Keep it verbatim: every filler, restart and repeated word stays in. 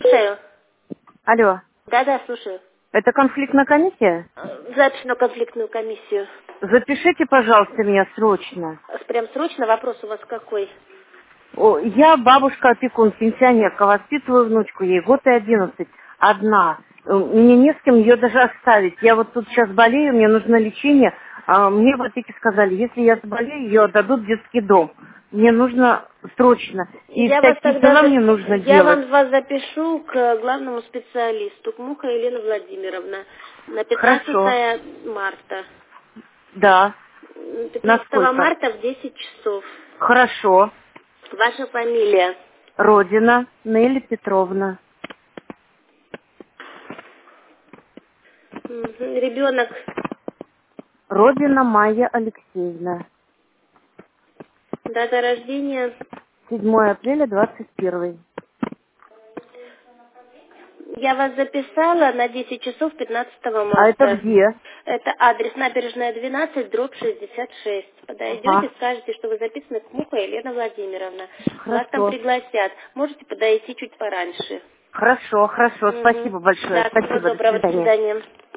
Слушаю. Алло, Да-да, слушаю. это конфликтная комиссия? Э, Запись на конфликтную комиссию. Запишите, пожалуйста, меня срочно. Прям срочно вопрос у вас какой? О, я бабушка-опекун, пенсионерка, воспитываю внучку, ей год и одиннадцать, одна. Э, Мне не с кем ее даже оставить. Я вот тут сейчас болею, мне нужно лечение. А мне в аптеке сказали, если я заболею, ее отдадут в детский дом. Мне нужно срочно. И Я вас всякие тогда, дела за- мне нужно я делать. вам вас запишу к главному специалисту, к Муха Елена Владимировна, на Хорошо. пятнадцатое марта. Да. М, пятнадцатого Насколько? марта в десять часов. Хорошо. Ваша фамилия? Родина, Нелли Петровна. Мгм. Ребенок. Родина Майя Алексеевна. Дата рождения. седьмое апреля двадцать первый. Я вас записала на десять часов пятнадцатого А это марта. где? Это адрес набережная двенадцать, дробь шестьдесят шесть. Подойдете, Ага. скажете, что вы записаны к Муха Елена Владимировна. Вас там Хорошо. пригласят. Можете подойти чуть пораньше. Хорошо, хорошо. Угу. Спасибо большое. Да, всего Спасибо. До доброго. До свидания. свидания.